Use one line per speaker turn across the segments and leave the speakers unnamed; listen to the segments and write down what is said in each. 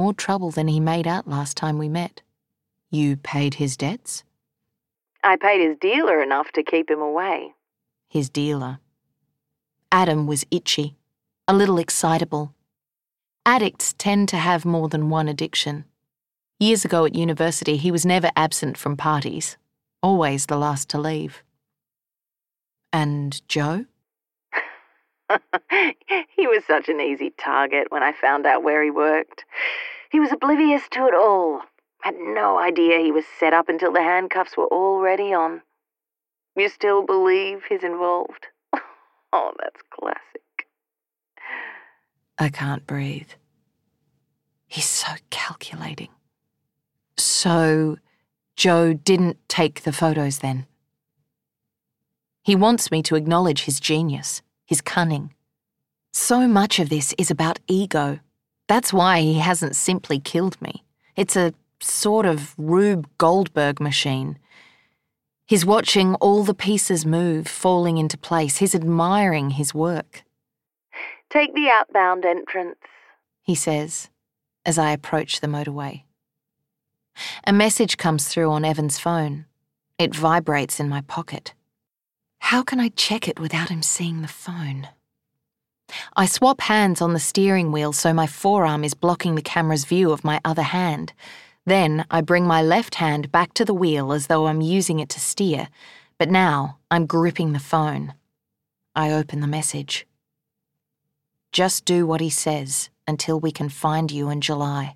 more trouble than he made out last time we met. You paid his debts?
I paid his dealer enough to keep him away.
His dealer. Adam was itchy, a little excitable. Addicts tend to have more than one addiction. Years ago at university, he was never absent from parties, always the last to leave. And Joe?
He was such an easy target when I found out where he worked. He was oblivious to it all. Had no idea he was set up until the handcuffs were already on. You still believe he's involved? Oh, that's classic.
I can't breathe. He's so calculating. So, Joe didn't take the photos then? He wants me to acknowledge his genius, his cunning. So much of this is about ego. That's why he hasn't simply killed me. It's a sort of Rube Goldberg machine. He's watching all the pieces move, falling into place. He's admiring his work.
Take the outbound entrance,
he says, as I approach the motorway. A message comes through on Evan's phone. It vibrates in my pocket. How can I check it without him seeing the phone? I swap hands on the steering wheel so my forearm is blocking the camera's view of my other hand. Then I bring my left hand back to the wheel as though I'm using it to steer, but now I'm gripping the phone. I open the message. Just do what he says until we can find you in July.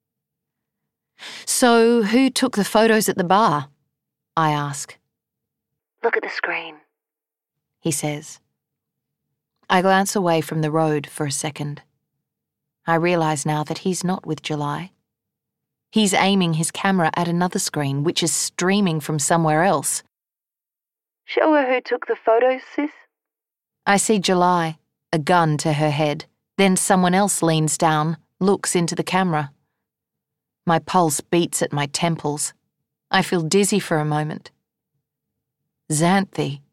So, who took the photos at the bar? I ask.
Look at the screen,
he says. I glance away from the road for a second. I realise now that he's not with July. He's aiming his camera at another screen, which is streaming from somewhere else.
Show her who took the photos, sis.
I see July, a gun to her head. Then someone else leans down, looks into the camera. My pulse beats at my temples. I feel dizzy for a moment. Xanthi.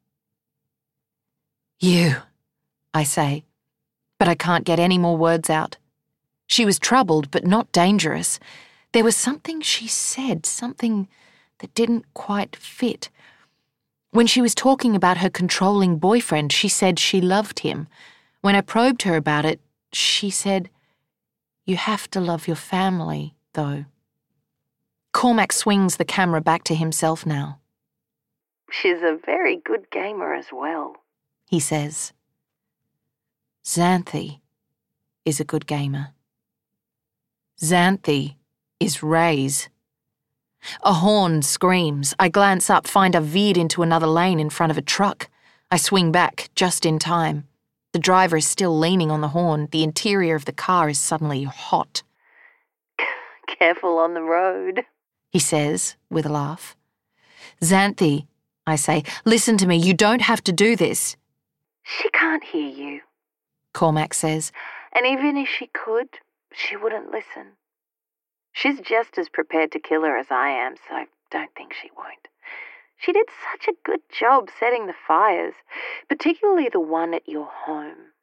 You, I say, but I can't get any more words out. She was troubled, but not dangerous. There was something she said, something that didn't quite fit. When she was talking about her controlling boyfriend, she said she loved him. When I probed her about it, she said, "You have to love your family, though." Cormac swings the camera back to himself now.
She's a very good gamer as well,
he says. Xanthi is a good gamer. Xanthi is Ray's. A horn screams. I glance up, find I've veered into another lane in front of a truck. I swing back, just in time. The driver is still leaning on the horn. The interior of the car is suddenly hot.
Careful on the road,
he says, with a laugh. Xanthi, I say, listen to me, you don't have to do this.
She can't hear you,
Cormac says.
And even if she could, she wouldn't listen. She's just as prepared to kill her as I am, so I don't think she won't. She did such a good job setting the fires, particularly the one at your home.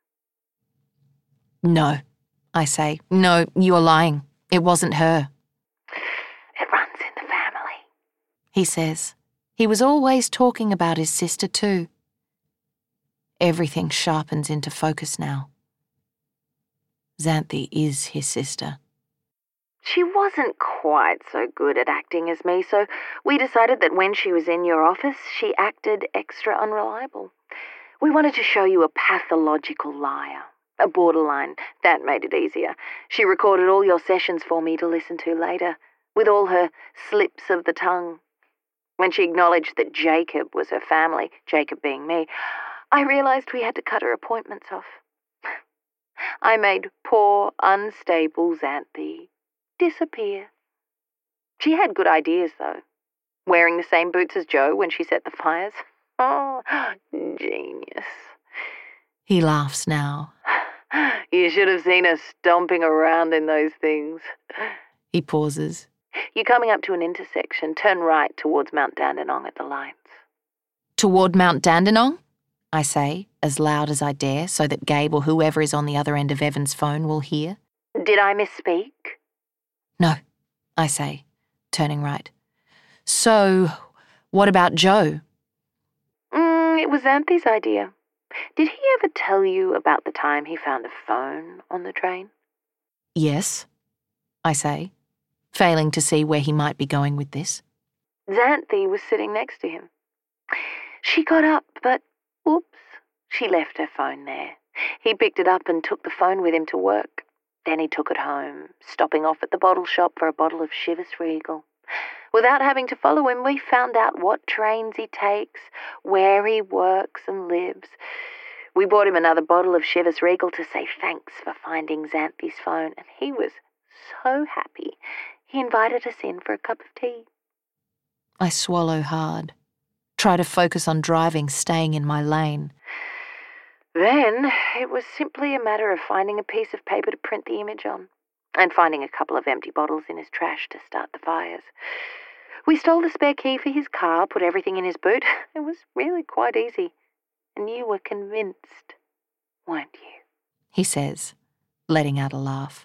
No, I say. No, you're lying. It wasn't her.
It runs in the family,
he says. He was always talking about his sister too. Everything sharpens into focus now. Xanthi is his sister.
She wasn't quite so good at acting as me, so we decided that when she was in your office, she acted extra unreliable. We wanted to show you a pathological liar, a borderline. That made it easier. She recorded all your sessions for me to listen to later, with all her slips of the tongue. When she acknowledged that Jacob was her family, Jacob being me, I realised we had to cut her appointments off. I made poor, unstable Xanthi disappear. She had good ideas, though. Wearing the same boots as Joe when she set the fires. Oh, genius.
He laughs now.
You should have seen her stomping around in those things.
He pauses.
You're coming up to an intersection. Turn right towards Mount Dandenong at the lights.
Toward Mount Dandenong? I say, as loud as I dare, so that Gabe or whoever is on the other end of Evan's phone will hear.
Did I misspeak?
No, I say, turning right. So, what about Joe?
It was Xanthi's idea. Did he ever tell you about the time he found a phone on the train?
Yes, I say, failing to see where he might be going with this.
Xanthi was sitting next to him. She got up, but, oops, she left her phone there. He picked it up and took the phone with him to work. Then he took it home, stopping off at the bottle shop for a bottle of Chivas Regal. Without having to follow him, we found out what trains he takes, where he works and lives. We bought him another bottle of Chivas Regal to say thanks for finding Xanthi's phone, and he was so happy. He invited us in for a cup of tea.
I swallow hard, try to focus on driving, staying in my lane.
Then it was simply a matter of finding a piece of paper to print the image on, and finding a couple of empty bottles in his trash to start the fires. We stole the spare key for his car, put everything in his boot. It was really quite easy. And you were convinced, weren't you?
He says, letting out a laugh.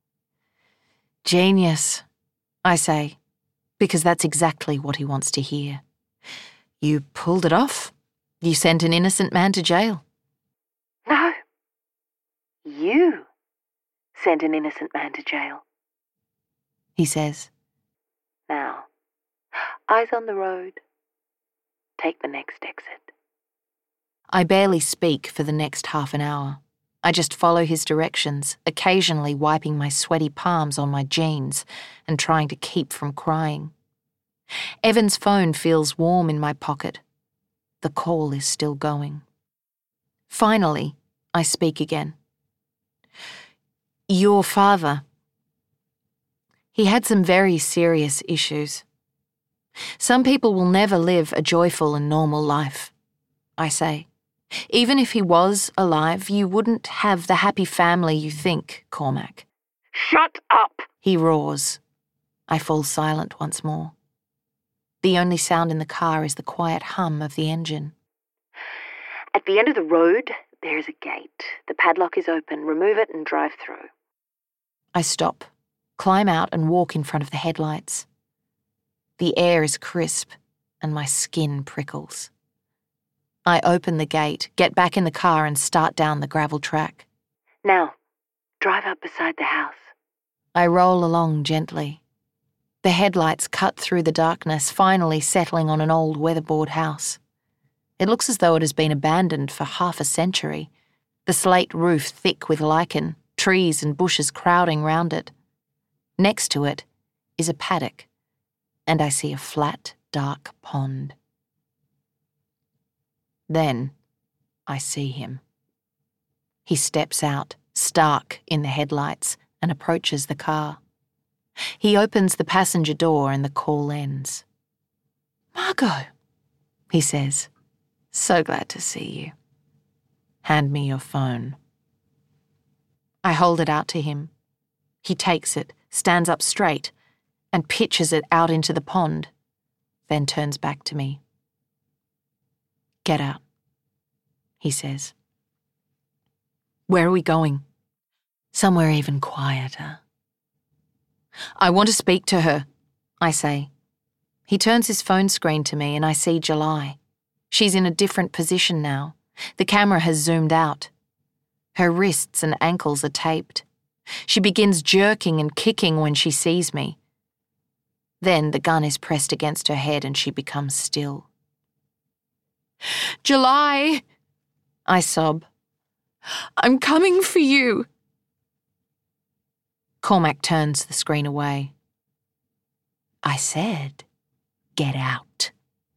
Genius, I say, because that's exactly what he wants to hear. You pulled it off. You sent an innocent man to jail.
No. You sent an innocent man to jail.
He says.
Now, eyes on the road. Take the next exit.
I barely speak for the next half an hour. I just follow his directions, occasionally wiping my sweaty palms on my jeans and trying to keep from crying. Evan's phone feels warm in my pocket. The call is still going. Finally, I speak again. Your father. He had some very serious issues. Some people will never live a joyful and normal life, I say. Even if he was alive, you wouldn't have the happy family you think, Cormac.
Shut up!
He roars. I fall silent once more. The only sound in the car is the quiet hum of the engine.
At the end of the road, there is a gate. The padlock is open. Remove it and drive through.
I stop, climb out and walk in front of the headlights. The air is crisp and my skin prickles. I open the gate, get back in the car and start down the gravel track.
Now, drive up beside the house.
I roll along gently. The headlights cut through the darkness, finally settling on an old weatherboard house. It looks as though it has been abandoned for half a century, the slate roof thick with lichen, trees and bushes crowding round it. Next to it is a paddock, and I see a flat, dark pond. Then I see him. He steps out, stark in the headlights, and approaches the car. He opens the passenger door and the call ends. Margot, he says, so glad to see you. Hand me your phone. I hold it out to him. He takes it, stands up straight, and pitches it out into the pond, then turns back to me. Get out, he says. Where are we going? Somewhere even quieter. I want to speak to her, I say. He turns his phone screen to me and I see July. She's in a different position now. The camera has zoomed out. Her wrists and ankles are taped. She begins jerking and kicking when she sees me. Then the gun is pressed against her head and she becomes still. July, I sob. I'm coming for you. Cormac turns the screen away. I said, get out.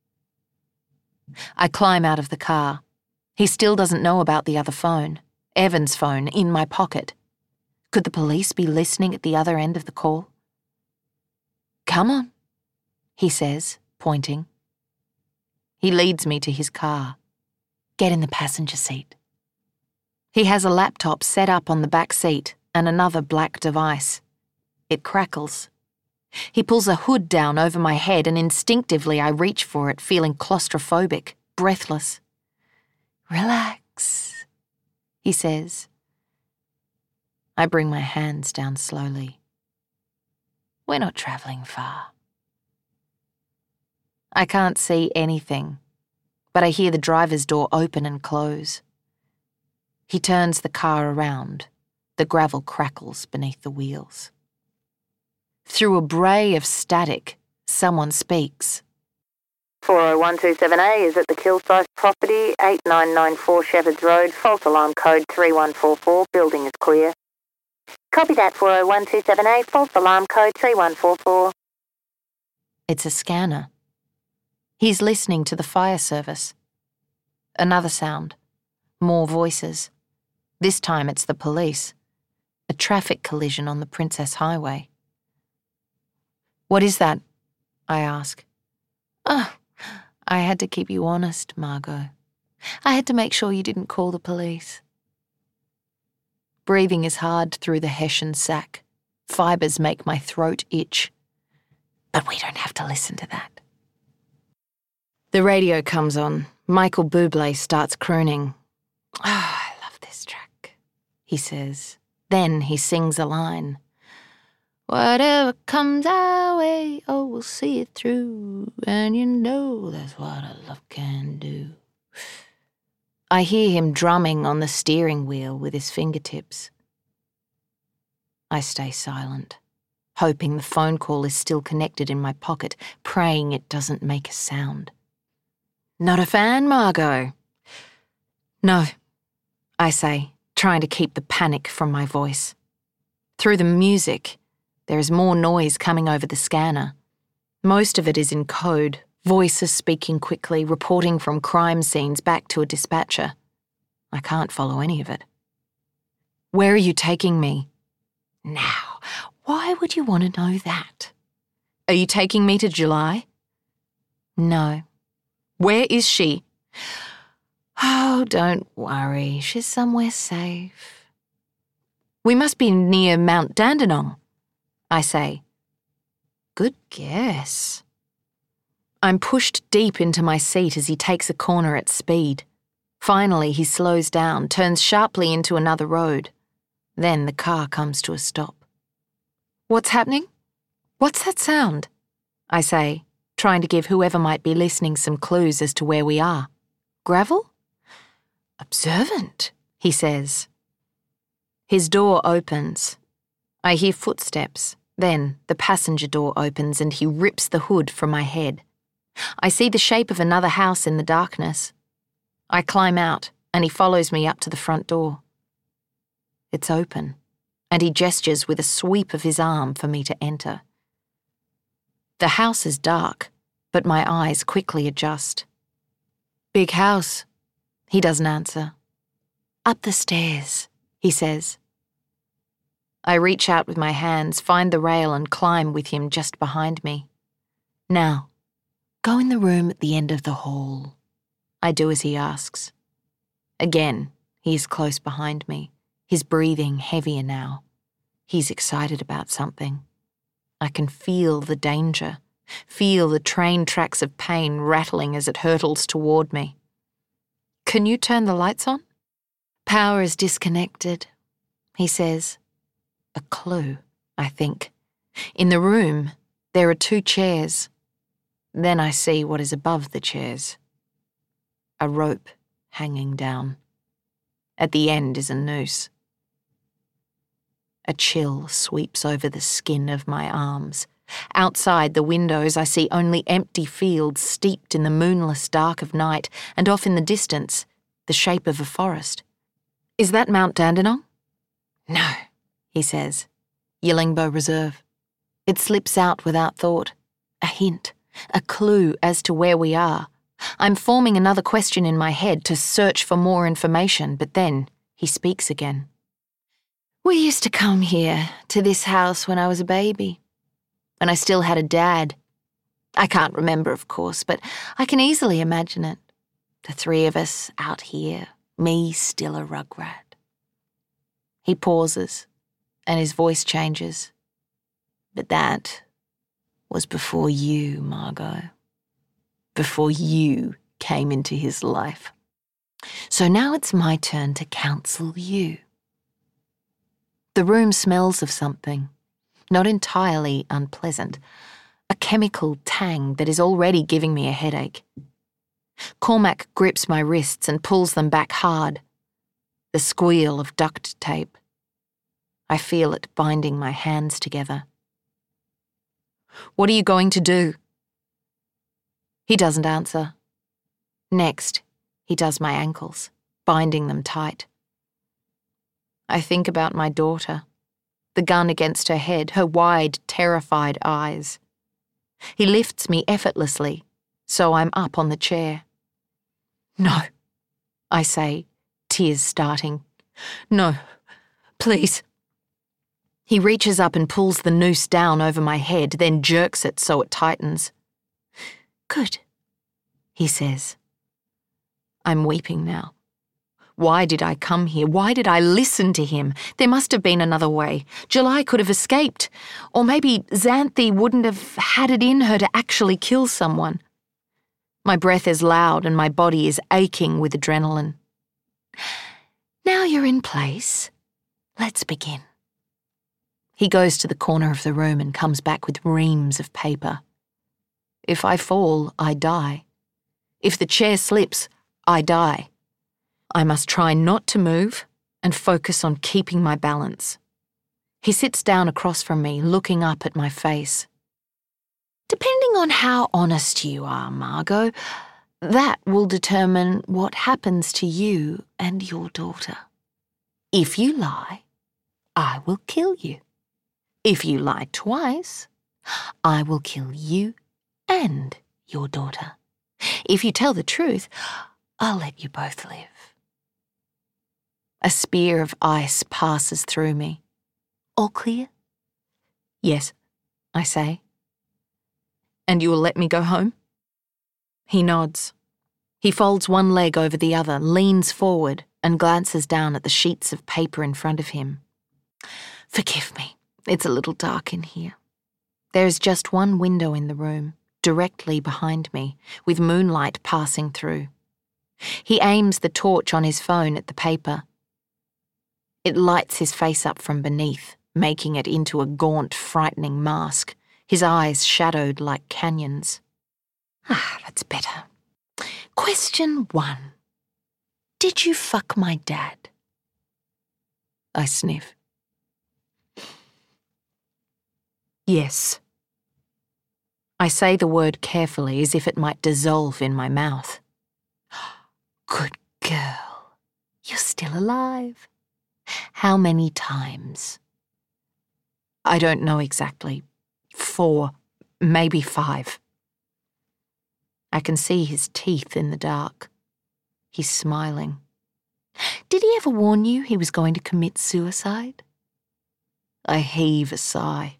I climb out of the car. He still doesn't know about the other phone, Evan's phone, in my pocket. Could the police be listening at the other end of the call? Come on, he says, pointing. He leads me to his car. Get in the passenger seat. He has a laptop set up on the back seat and another black device. It crackles. He pulls a hood down over my head and instinctively I reach for it, feeling claustrophobic, breathless. Relax, he says. I bring my hands down slowly. We're not travelling far. I can't see anything, but I hear the driver's door open and close. He turns the car around. The gravel crackles beneath the wheels. Through a bray of static, someone speaks.
40127A is at the Kilsyth property, 8994 Shepherds Road, false alarm code 3144, building is clear. Copy that, 40127A, false alarm code 3144.
It's a scanner. He's listening to the fire service. Another sound. More voices. This time it's the police. A traffic collision on the Princess Highway. What is that? I ask. Oh, I had to keep you honest, Margot. I had to make sure you didn't call the police. Breathing is hard through the Hessian sack. Fibres make my throat itch. But we don't have to listen to that. The radio comes on. Michael Bublé starts crooning. Oh, I love this track, he says. Then he sings a line. Whatever comes our way, oh, we'll see it through. And you know that's what a love can do. I hear him drumming on the steering wheel with his fingertips. I stay silent, hoping the phone call is still connected in my pocket, praying it doesn't make a sound. Not a fan, Margot? No, I say, trying to keep the panic from my voice. Through the music, there is more noise coming over the scanner. Most of it is in code, voices speaking quickly, reporting from crime scenes back to a dispatcher. I can't follow any of it. Where are you taking me? Now, why would you want to know that? Are you taking me to July? No. Where is she? Oh, don't worry, she's somewhere safe. We must be near Mount Dandenong, I say. Good guess. I'm pushed deep into my seat as he takes a corner at speed. Finally, he slows down, turns sharply into another road. Then the car comes to a stop. What's happening? What's that sound? I say, trying to give whoever might be listening some clues as to where we are. Gravel? Observant, he says. His door opens. I hear footsteps. Then the passenger door opens and he rips the hood from my head. I see the shape of another house in the darkness. I climb out and he follows me up to the front door. It's open, and he gestures with a sweep of his arm for me to enter. The house is dark, but my eyes quickly adjust. Big house, he doesn't answer. Up the stairs, he says. I reach out with my hands, find the rail and climb with him just behind me. Now, go in the room at the end of the hall. I do as he asks. Again, he is close behind me, his breathing heavier now. He's excited about something. I can feel the danger, feel the train tracks of pain rattling as it hurtles toward me. Can you turn the lights on? Power is disconnected, he says. A clue, I think. In the room, there are 2 chairs. Then I see what is above the chairs. A rope hanging down. At the end is a noose. A chill sweeps over the skin of my arms. Outside the windows I see only empty fields steeped in the moonless dark of night, and off in the distance, the shape of a forest. Is that Mount Dandenong? No, he says. Yellingbo Reserve. It slips out without thought. A hint, a clue as to where we are. I'm forming another question in my head to search for more information, but then he speaks again. We used to come here, to this house, when I was a baby. When I still had a dad. I can't remember, of course, but I can easily imagine it. The 3 of us out here, me still a rugrat. He pauses, and his voice changes. But that was before you, Margot. Before you came into his life. So now it's my turn to counsel you. The room smells of something. Not entirely unpleasant. A chemical tang that is already giving me a headache. Cormac grips my wrists and pulls them back hard. The squeal of duct tape. I feel it binding my hands together. What are you going to do? He doesn't answer. Next, he does my ankles, binding them tight. I think about my daughter, the gun against her head, her wide, terrified eyes. He lifts me effortlessly, so I'm up on the chair. No, I say, tears starting. No, please. He reaches up and pulls the noose down over my head, then jerks it so it tightens. Good, he says. I'm weeping now. Why did I come here? Why did I listen to him? There must have been another way. July could have escaped. Or maybe Xanthi wouldn't have had it in her to actually kill someone. My breath is loud and my body is aching with adrenaline. Now you're in place. Let's begin. He goes to the corner of the room and comes back with reams of paper. If I fall, I die. If the chair slips, I die. I must try not to move and focus on keeping my balance. He sits down across from me, looking up at my face. Depending on how honest you are, Margot, that will determine what happens to you and your daughter. If you lie, I will kill you. If you lie twice, I will kill you and your daughter. If you tell the truth, I'll let you both live. A spear of ice passes through me. All clear? Yes, I say. And you will let me go home? He nods. He folds one leg over the other, leans forward, and glances down at the sheets of paper in front of him. Forgive me, it's a little dark in here. There is just one window in the room, directly behind me, with moonlight passing through. He aims the torch on his phone at the paper. It lights his face up from beneath, making it into a gaunt, frightening mask, his eyes shadowed like canyons. That's better. Question 1. Did you fuck my dad? I sniff. Yes. I say the word carefully as if it might dissolve in my mouth. Good girl. You're still alive. How many times? I don't know exactly. 4, maybe 5. I can see his teeth in the dark. He's smiling. Did he ever warn you he was going to commit suicide? I heave a sigh.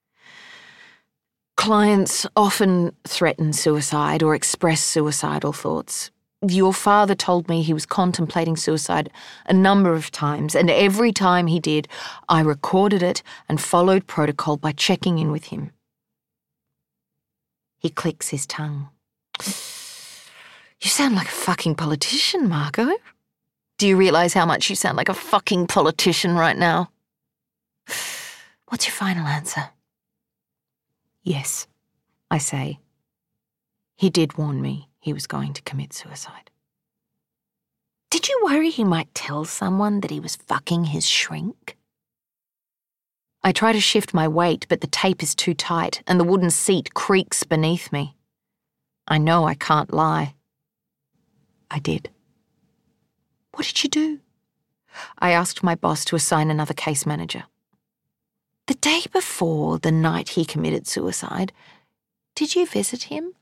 Clients often threaten suicide or express suicidal thoughts. Your father told me he was contemplating suicide a number of times, and every time he did, I recorded it and followed protocol by checking in with him. He clicks his tongue. You sound like a fucking politician, Margot. Do you realise how much you sound like a fucking politician right now? What's your final answer? Yes, I say. He did warn me he was going to commit suicide. Did you worry he might tell someone that he was fucking his shrink? I try to shift my weight, but the tape is too tight and the wooden seat creaks beneath me. I know I can't lie. I did. What did you do? I asked my boss to assign another case manager. The day before the night he committed suicide, did you visit him?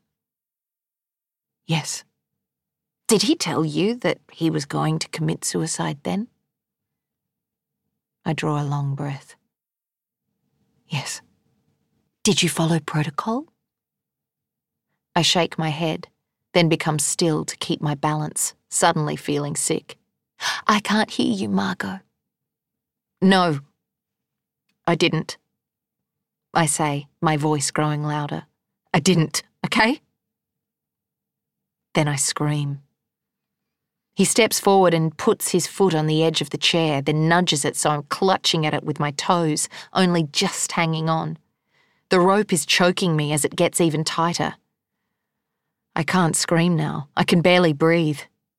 Yes. Did he tell you that he was going to commit suicide then? I draw a long breath. Yes. Did you follow protocol? I shake my head, then become still to keep my balance, suddenly feeling sick. I can't hear you, Margot. No, I didn't. I say, my voice growing louder. I didn't, okay? Then I scream. He steps forward and puts his foot on the edge of the chair, then nudges it so I'm clutching at it with my toes, only just hanging on. The rope is choking me as it gets even tighter. I can't scream now. I can barely breathe.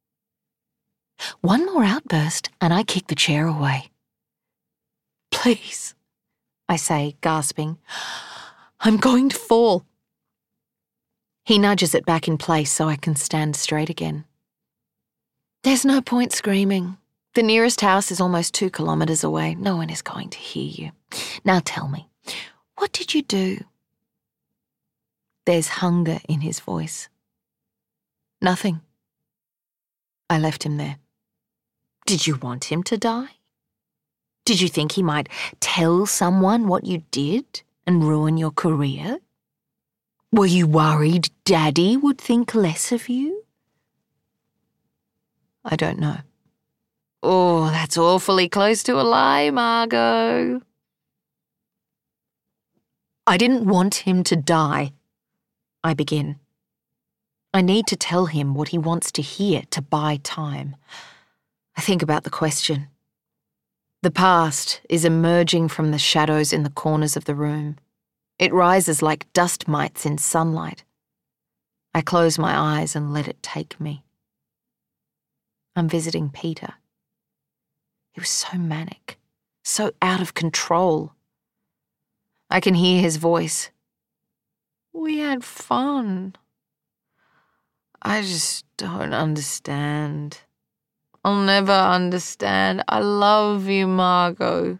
One more outburst and I kick the chair away. Please, I say, gasping. I'm going to fall. He nudges it back in place so I can stand straight again. There's no point screaming. The nearest house is almost 2 kilometres away. No one is going to hear you. Now tell me, what did you do? There's hunger in his voice. Nothing. I left him there. Did you want him to die? Did you think he might tell someone what you did and ruin your career? Were you worried Daddy would think less of you? I don't know. Oh, that's awfully close to a lie, Margot. I didn't want him to die. I begin. I need to tell him what he wants to hear to buy time. I think about the question. The past is emerging from the shadows in the corners of the room. It rises like dust mites in sunlight. I close my eyes and let it take me. I'm visiting Peter. He was so manic, so out of control. I can hear his voice. We had fun. I just don't understand. I'll never understand. I love you, Margot.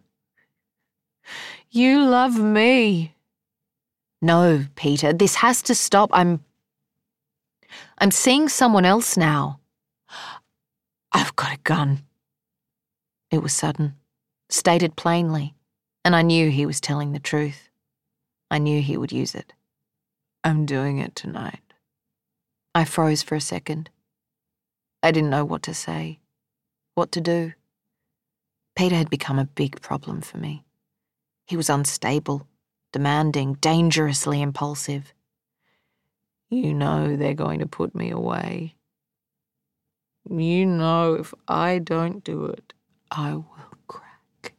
You love me. No, Peter, this has to stop. I'm seeing someone else now. I've got a gun. It was sudden, stated plainly, and I knew he was telling the truth. I knew he would use it. I'm doing it tonight. I froze for a second. I didn't know what to say, what to do. Peter had become a big problem for me. He was unstable, demanding, dangerously impulsive. You know they're going to put me away. You know if I don't do it, I will crack.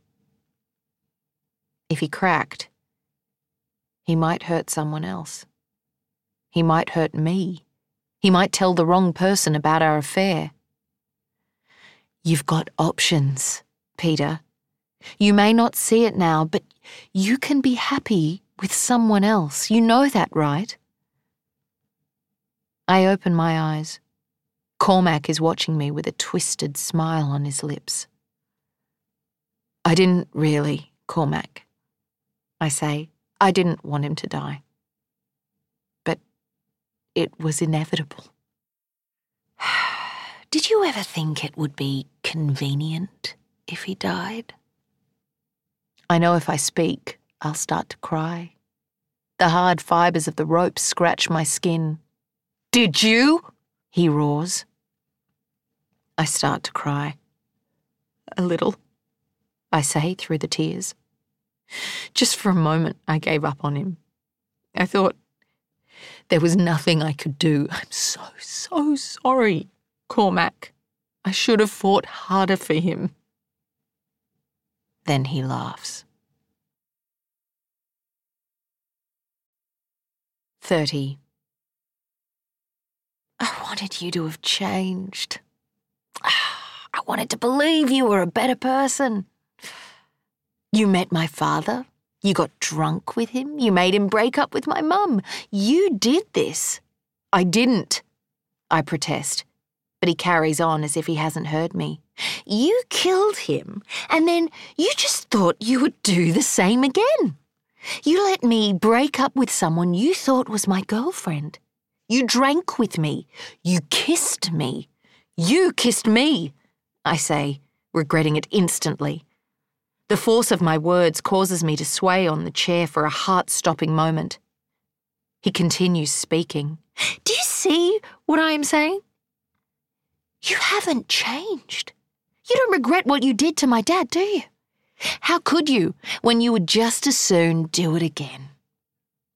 If he cracked, he might hurt someone else. He might hurt me. He might tell the wrong person about our affair. You've got options, Peter. You may not see it now, but you can be happy with someone else. You know that, right? I open my eyes. Cormac is watching me with a twisted smile on his lips. I didn't really, Cormac. I say, I didn't want him to die. But it was inevitable. Did you ever think it would be convenient if he died? I know if I speak, I'll start to cry. The hard fibres of the rope scratch my skin. Did you? He roars. I start to cry. A little, I say through the tears. Just for a moment, I gave up on him. I thought there was nothing I could do. I'm so sorry, Cormac. I should have fought harder for him. Then he laughs. 30. I wanted you to have changed. I wanted to believe you were a better person. You met my father. You got drunk with him. You made him break up with my mum. You did this. I didn't, I protest. But he carries on as if he hasn't heard me. You killed him, and then you just thought you would do the same again. You let me break up with someone you thought was my girlfriend. You drank with me. You kissed me. You kissed me, I say, regretting it instantly. The force of my words causes me to sway on the chair for a heart-stopping moment. He continues speaking. Do you see what I am saying? You haven't changed. You don't regret what you did to my dad, do you? How could you, when you would just as soon do it again?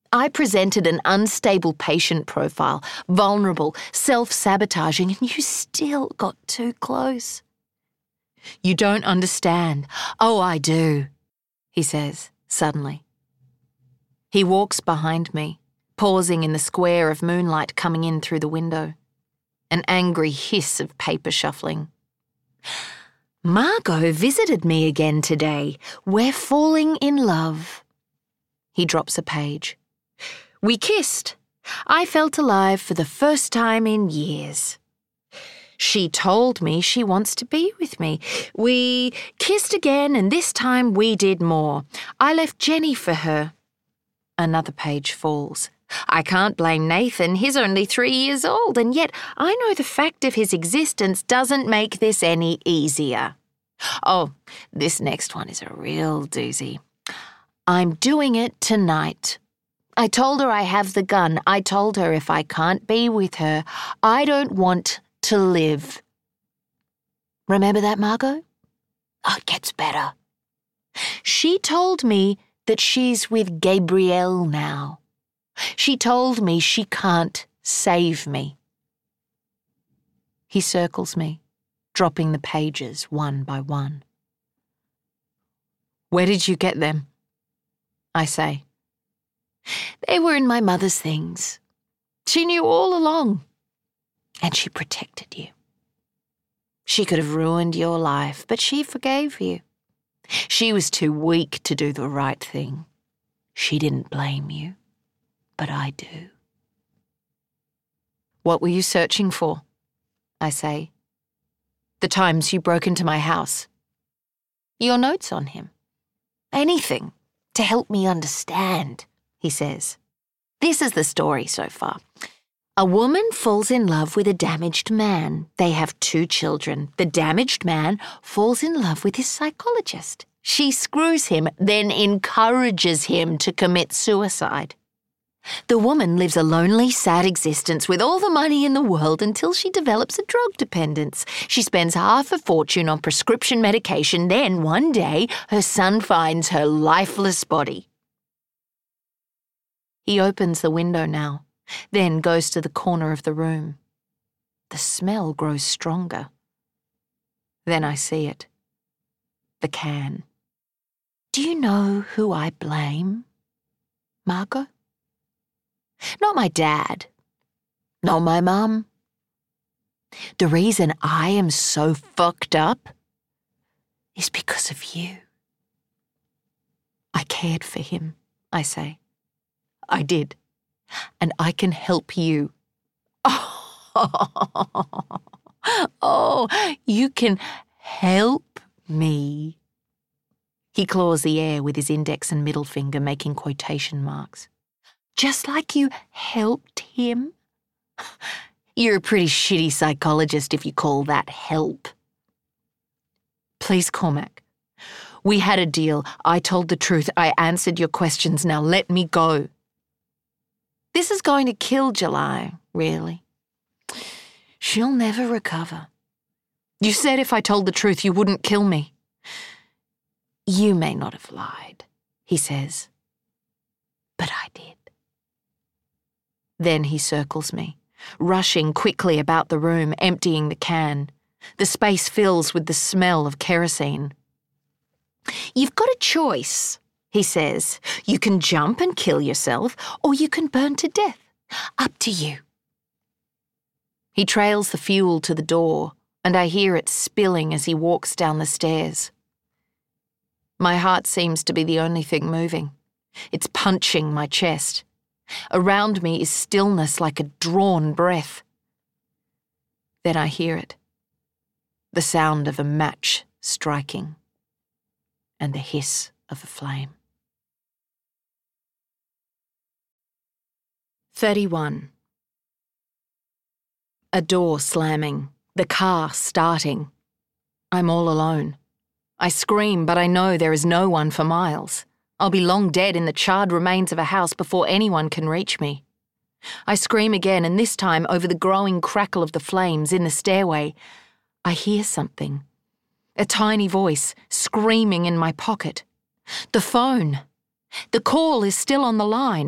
I presented an unstable patient profile, vulnerable, self-sabotaging, and you still got too close. You don't understand. Oh, I do, he says, suddenly. He walks behind me, pausing in the square of moonlight coming in through the window. An angry hiss of paper shuffling. Margot visited me again today. We're falling in love. He drops a page. We kissed. I felt alive for the first time in years. She told me she wants to be with me. We kissed again, and this time we did more. I left Jenny for her. Another page falls. I can't blame Nathan. He's only 3 years old, and yet I know the fact of his existence doesn't make this any easier. Oh, this next one is a real doozy. I'm doing it tonight. I told her I have the gun. I told her if I can't be with her, I don't want to live. Remember that, Margot? Oh, it gets better. She told me that she's with Gabrielle now. She told me she can't save me. He circles me, dropping the pages one by one. Where did you get them? I say. They were in my mother's things. She knew all along. And she protected you. She could have ruined your life, but she forgave you. She was too weak to do the right thing. She didn't blame you, but I do. What were you searching for? I say. The times you broke into my house. Your notes on him. Anything to help me understand, he says. This is the story so far. A woman falls in love with a damaged man. They have 2 children. The damaged man falls in love with his psychologist. She screws him, then encourages him to commit suicide. The woman lives a lonely, sad existence with all the money in the world until she develops a drug dependence. She spends half a fortune on prescription medication. Then, one day, her son finds her lifeless body. He opens the window now, then goes to the corner of the room. The smell grows stronger. Then I see it. The can. Do you know who I blame? Margot? Not my dad. Not my mum. The reason I am so fucked up is because of you. I cared for him, I say. I did. And I can help you. Oh, you can help me. He claws the air with his index and middle finger, making quotation marks. Just like you helped him? You're a pretty shitty psychologist if you call that help. Please, Cormac. We had a deal. I told the truth. I answered your questions. Now let me go. This is going to kill July, really. She'll never recover. You said if I told the truth, you wouldn't kill me. You may not have lied, he says. But I did. Then he circles me, rushing quickly about the room, emptying the can. The space fills with the smell of kerosene. You've got a choice, he says. You can jump and kill yourself, or you can burn to death. Up to you. He trails the fuel to the door, and I hear it spilling as he walks down the stairs. My heart seems to be the only thing moving. It's punching my chest. Around me is stillness like a drawn breath. Then I hear it. The sound of a match striking, and the hiss of a flame. 31. A door slamming, the car starting. I'm all alone. I scream, but I know there is no one for miles. I'll be long dead in the charred remains of a house before anyone can reach me. I scream again, and this time over the growing crackle of the flames in the stairway, I hear something. A tiny voice screaming in my pocket. The phone. The call is still on the line.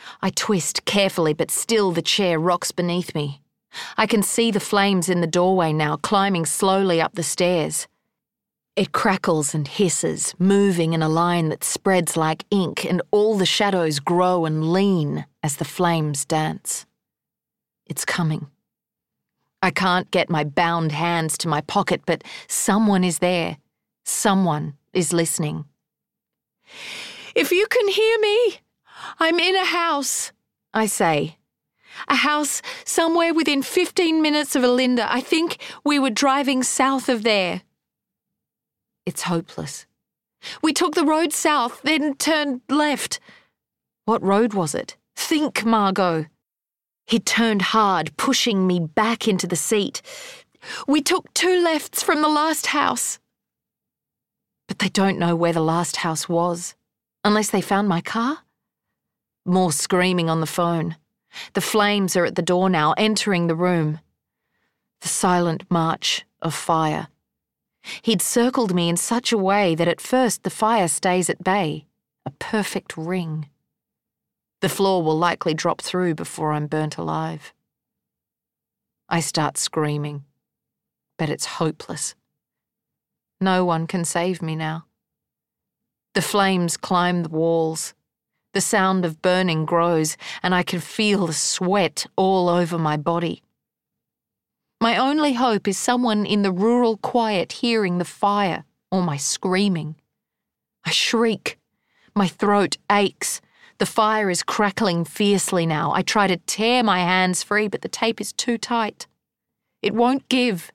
I twist carefully, but still the chair rocks beneath me. I can see the flames in the doorway now, climbing slowly up the stairs. It crackles and hisses, moving in a line that spreads like ink, and all the shadows grow and lean as the flames dance. It's coming. I can't get my bound hands to my pocket, but someone is there. Someone is listening. "If you can hear me, I'm in a house," I say. "A house somewhere within 15 minutes of Olinda. I think we were driving south of there." It's hopeless. "We took the road south, then turned left." What road was it? Think, Margot. He turned hard, pushing me back into the seat. "We took 2 lefts from the last house." But they don't know where the last house was, unless they found my car. More screaming on the phone. The flames are at the door now, entering the room. The silent march of fire. He'd circled me in such a way that at first the fire stays at bay, a perfect ring. The floor will likely drop through before I'm burnt alive. I start screaming, but it's hopeless. No one can save me now. The flames climb the walls. The sound of burning grows, and I can feel the sweat all over my body. My only hope is someone in the rural quiet hearing the fire or my screaming. I shriek. My throat aches. The fire is crackling fiercely now. I try to tear my hands free, but the tape is too tight. It won't give.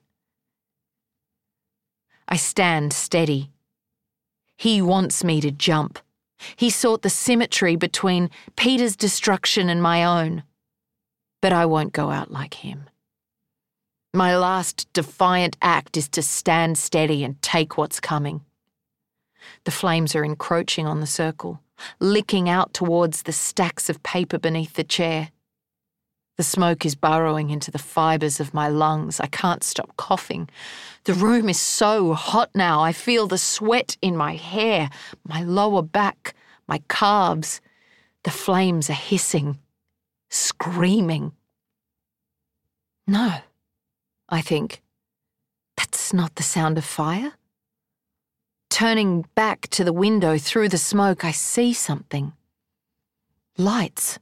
I stand steady. He wants me to jump. He sought the symmetry between Peter's destruction and my own. But I won't go out like him. My last defiant act is to stand steady and take what's coming. The flames are encroaching on the circle, licking out towards the stacks of paper beneath the chair. The smoke is burrowing into the fibres of my lungs. I can't stop coughing. The room is so hot now. I feel the sweat in my hair, my lower back, my calves. The flames are hissing, screaming. No, I think. That's not the sound of fire. Turning back to the window through the smoke, I see something. Lights.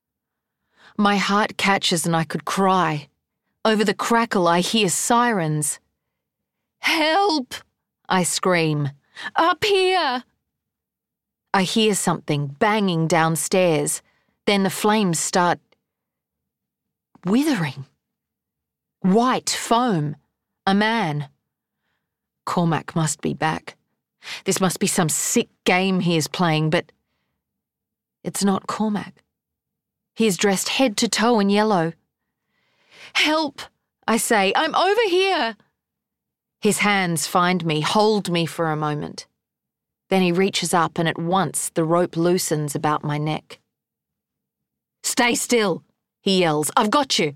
My heart catches and I could cry. Over the crackle, I hear sirens. "Help!" I scream. "Up here!" I hear something banging downstairs. Then the flames start withering. White foam. A man. Cormac must be back. This must be some sick game he is playing, but it's not Cormac. He is dressed head to toe in yellow. "Help!" I say. "I'm over here!" His hands find me, hold me for a moment. Then he reaches up and at once the rope loosens about my neck. "Stay still," he yells. "I've got you."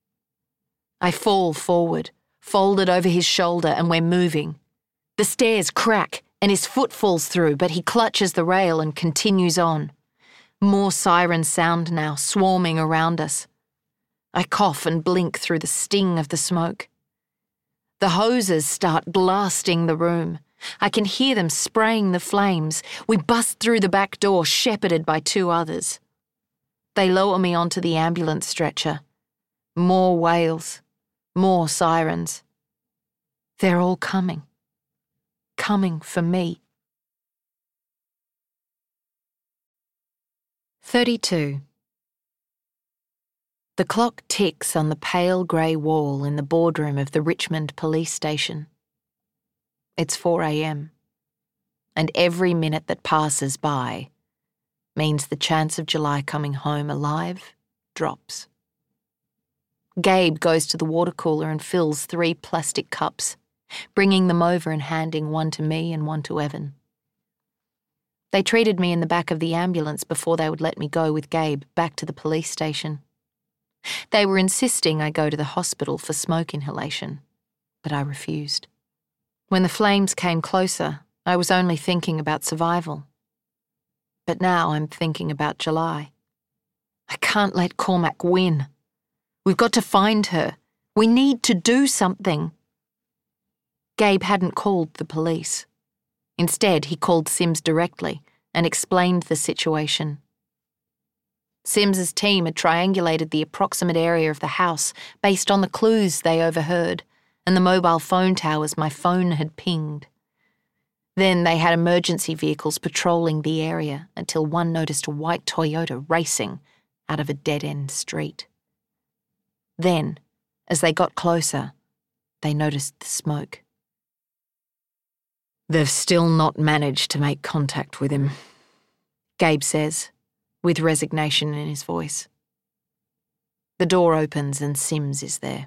I fall forward, folded over his shoulder, and we're moving. The stairs crack and his foot falls through, but he clutches the rail and continues on. More sirens sound now, swarming around us. I cough and blink through the sting of the smoke. The hoses start blasting the room. I can hear them spraying the flames. We bust through the back door, shepherded by 2 others. They lower me onto the ambulance stretcher. More wails, more sirens. They're all coming. Coming for me. 32. The clock ticks on the pale grey wall in the boardroom of the Richmond police station. It's 4 a.m, and every minute that passes by means the chance of July coming home alive drops. Gabe goes to the water cooler and fills 3 plastic cups, bringing them over and handing one to me and one to Evan. They treated me in the back of the ambulance before they would let me go with Gabe back to the police station. They were insisting I go to the hospital for smoke inhalation, but I refused. When the flames came closer, I was only thinking about survival. But now I'm thinking about July. I can't let Cormac win. We've got to find her. We need to do something. Gabe hadn't called the police. Instead, he called Sims directly and explained the situation. Sims's team had triangulated the approximate area of the house based on the clues they overheard and the mobile phone towers my phone had pinged. Then they had emergency vehicles patrolling the area until one noticed a white Toyota racing out of a dead-end street. Then, as they got closer, they noticed the smoke. They've still not managed to make contact with him, Gabe says, with resignation in his voice. The door opens and Sims is there.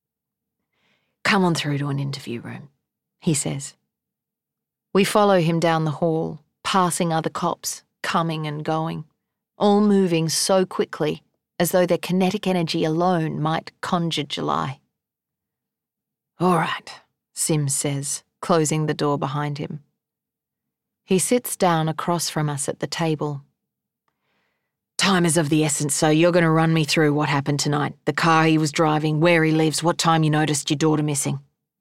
Come on through to an interview room, he says. We follow him down the hall, passing other cops, coming and going, all moving so quickly as though their kinetic energy alone might conjure July. All right, Sims says, closing the door behind him. He sits down across from us at the table. Time is of the essence, so you're going to run me through what happened tonight, the car he was driving, where he lives, what time you noticed your daughter missing.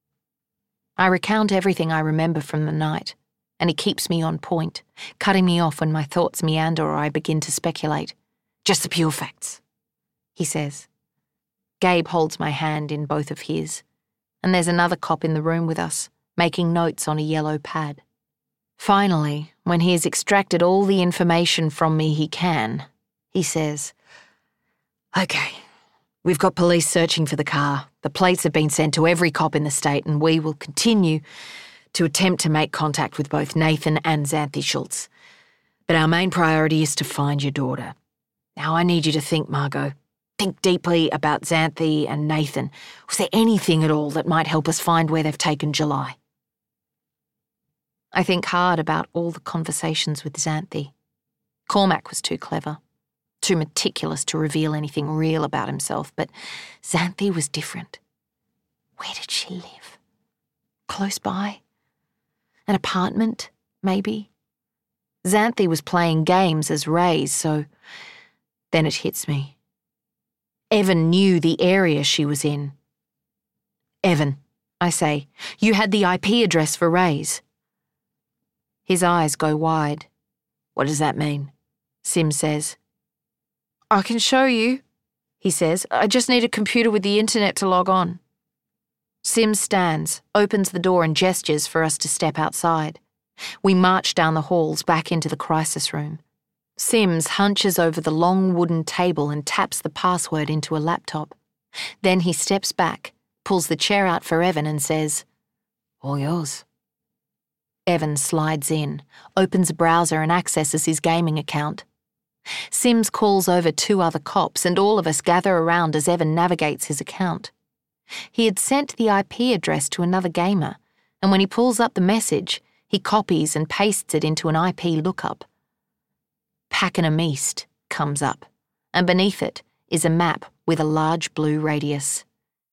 I recount everything I remember from the night, and he keeps me on point, cutting me off when my thoughts meander or I begin to speculate. Just the pure facts, he says. Gabe holds my hand in both of his, and there's another cop in the room with us, making notes on a yellow pad. Finally, when he has extracted all the information from me he can, he says, Okay, we've got police searching for the car. The plates have been sent to every cop in the state, and we will continue to attempt to make contact with both Nathan and Xanthi Schultz. But our main priority is to find your daughter. Now I need you to think, Margot. Think deeply about Xanthi and Nathan. Was there anything at all that might help us find where they've taken July? I think hard about all the conversations with Xanthi. Cormac was too clever, too meticulous to reveal anything real about himself, but Xanthi was different. Where did she live? Close by? An apartment, maybe? Xanthi was playing games as Rays, so then it hits me. Evan knew the area she was in. Evan, I say, you had the IP address for Rays. His eyes go wide. What does that mean? Sims says. I can show you, he says. I just need a computer with the internet to log on. Sims stands, opens the door and gestures for us to step outside. We march down the halls back into the crisis room. Sims hunches over the long wooden table and taps the password into a laptop. Then he steps back, pulls the chair out for Evan and says, All yours. Evan slides in, opens a browser and accesses his gaming account. Sims calls over 2 other cops and all of us gather around as Evan navigates his account. He had sent the IP address to another gamer, and when he pulls up the message, he copies and pastes it into an IP lookup. Pakenham East comes up, and beneath it is a map with a large blue radius.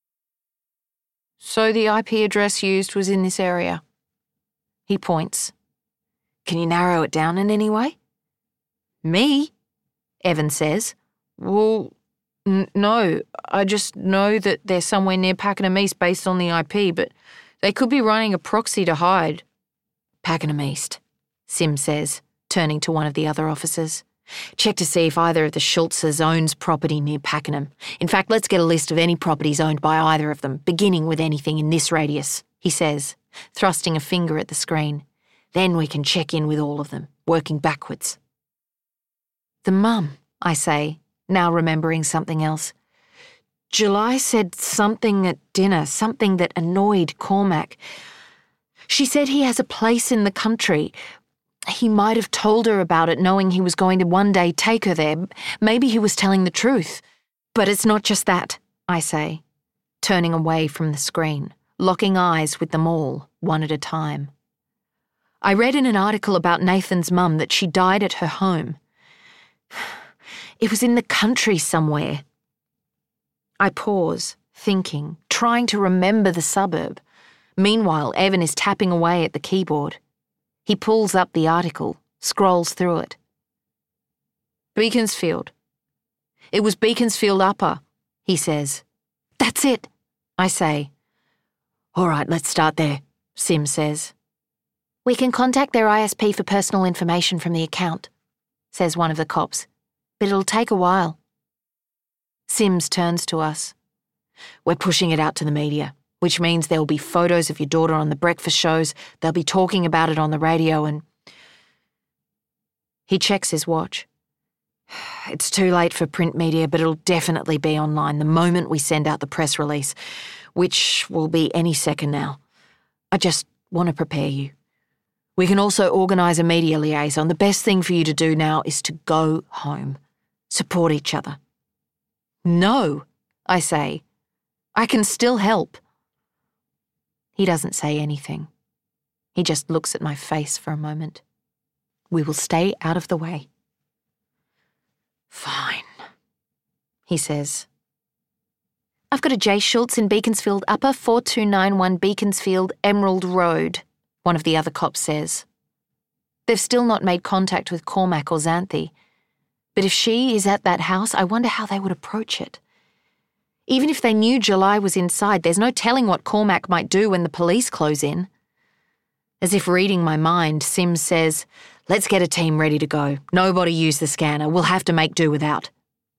So the IP address used was in this area. He points. Can you narrow it down in any way? Me? Evan says. Well, no. I just know that they're somewhere near Pakenham East based on the IP, but they could be running a proxy to hide. Pakenham East, Sims says, turning to one of the other officers. Check to see if either of the Schultzes owns property near Pakenham. In fact, let's get a list of any properties owned by either of them, beginning with anything in this radius, he says, thrusting a finger at the screen. Then we can check in with all of them, working backwards. The mum, I say, now remembering something else. July said something at dinner, something that annoyed Cormac. She said he has a place in the country. He might have told her about it knowing he was going to one day take her there. Maybe he was telling the truth. But it's not just that, I say, turning away from the screen, locking eyes with them all, one at a time. I read in an article about Nathan's mum that she died at her home. It was in the country somewhere. I pause, thinking, trying to remember the suburb. Meanwhile, Evan is tapping away at the keyboard. He pulls up the article, scrolls through it. Beaconsfield. It was Beaconsfield Upper, he says. That's it, I say. All right, let's start there, Sims says. We can contact their ISP for personal information from the account, says one of the cops, but it'll take a while. Sims turns to us. We're pushing it out to the media, which means there will be photos of your daughter on the breakfast shows, they'll be talking about it on the radio and... He checks his watch. It's too late for print media, but it'll definitely be online the moment we send out the press release, which will be any second now. I just want to prepare you. We can also organise a media liaison. The best thing for you to do now is to go home. Support each other. No, I say. I can still help. He doesn't say anything. He just looks at my face for a moment. We will stay out of the way. Fine, he says. I've got a J. Schultz in Beaconsfield Upper, 4291 Beaconsfield Emerald Road, one of the other cops says. They've still not made contact with Cormac or Xanthi, but if she is at that house, I wonder how they would approach it. Even if they knew July was inside, there's no telling what Cormac might do when the police close in. As if reading my mind, Sims says, let's get a team ready to go. Nobody use the scanner. We'll have to make do without.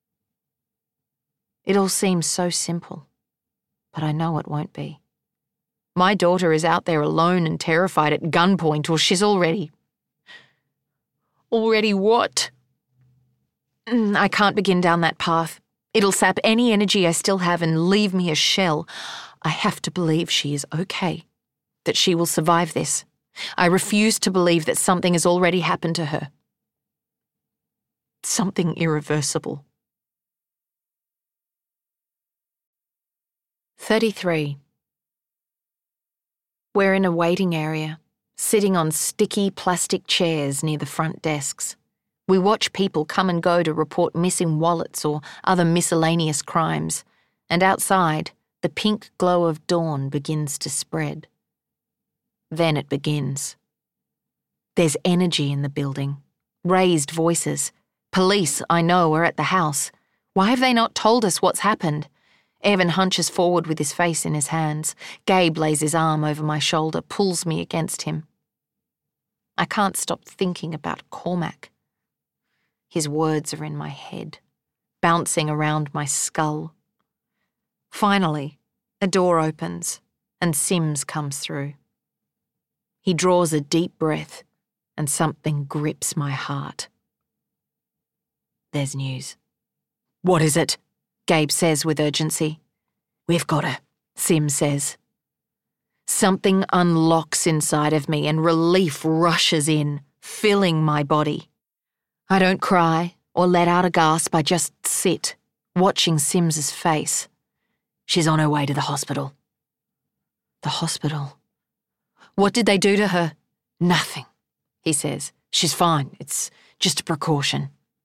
It all seems so simple, but I know it won't be. My daughter is out there alone and terrified at gunpoint, or she's already... Already what? I can't begin down that path. It'll sap any energy I still have and leave me a shell. I have to believe she is okay, that she will survive this. I refuse to believe that something has already happened to her. Something irreversible. 33. We're in a waiting area, sitting on sticky plastic chairs near the front desks. We watch people come and go to report missing wallets or other miscellaneous crimes, and outside, the pink glow of dawn begins to spread. Then it begins. There's energy in the building, raised voices. Police, I know, are at the house. Why have they not told us what's happened? Evan hunches forward with his face in his hands. Gabe lays his arm over my shoulder, pulls me against him. I can't stop thinking about Cormac. His words are in my head, bouncing around my skull. Finally, a door opens and Sims comes through. He draws a deep breath and something grips my heart. There's news. What is it? Gabe says with urgency. We've got her, Sims says. Something unlocks inside of me and relief rushes in, filling my body. I don't cry or let out a gasp, I just sit, watching Sims's face. She's on her way to the hospital. The hospital? What did they do to her? Nothing, he says. She's fine, it's just a precaution.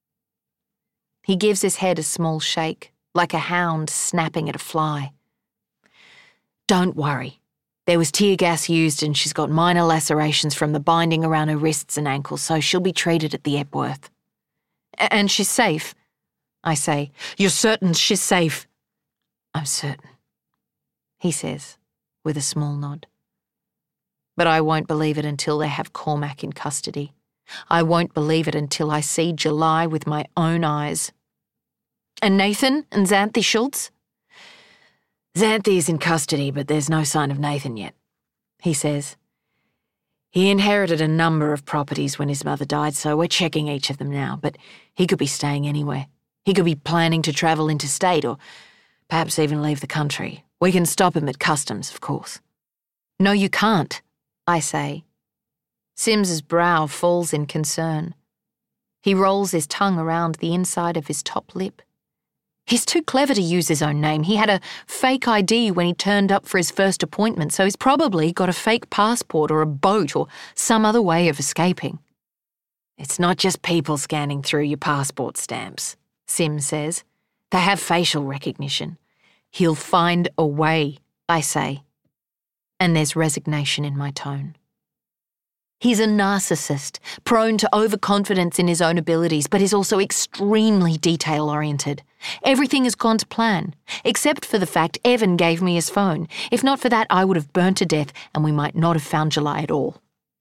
He gives his head a small shake, like a hound snapping at a fly. Don't worry. There was tear gas used and she's got minor lacerations from the binding around her wrists and ankles, so she'll be treated at the Epworth. And she's safe, I say. You're certain she's safe? I'm certain, he says, with a small nod. But I won't believe it until they have Cormac in custody. I won't believe it until I see July with my own eyes. And Nathan and Xanthi Schultz? Xanthi is in custody, but there's no sign of Nathan yet, he says. He inherited a number of properties when his mother died, so we're checking each of them now, but he could be staying anywhere. He could be planning to travel interstate or perhaps even leave the country. We can stop him at customs, of course. No, you can't, I say. Sims's brow falls in concern. He rolls his tongue around the inside of his top lip. He's too clever to use his own name. He had a fake ID when he turned up for his first appointment, so he's probably got a fake passport or a boat or some other way of escaping. It's not just people scanning through your passport stamps, Sims says. They have facial recognition. He'll find a way, I say. And there's resignation in my tone. He's a narcissist, prone to overconfidence in his own abilities, but is also extremely detail-oriented. Everything has gone to plan, except for the fact Evan gave me his phone. If not for that, I would have burnt to death and we might not have found July at all.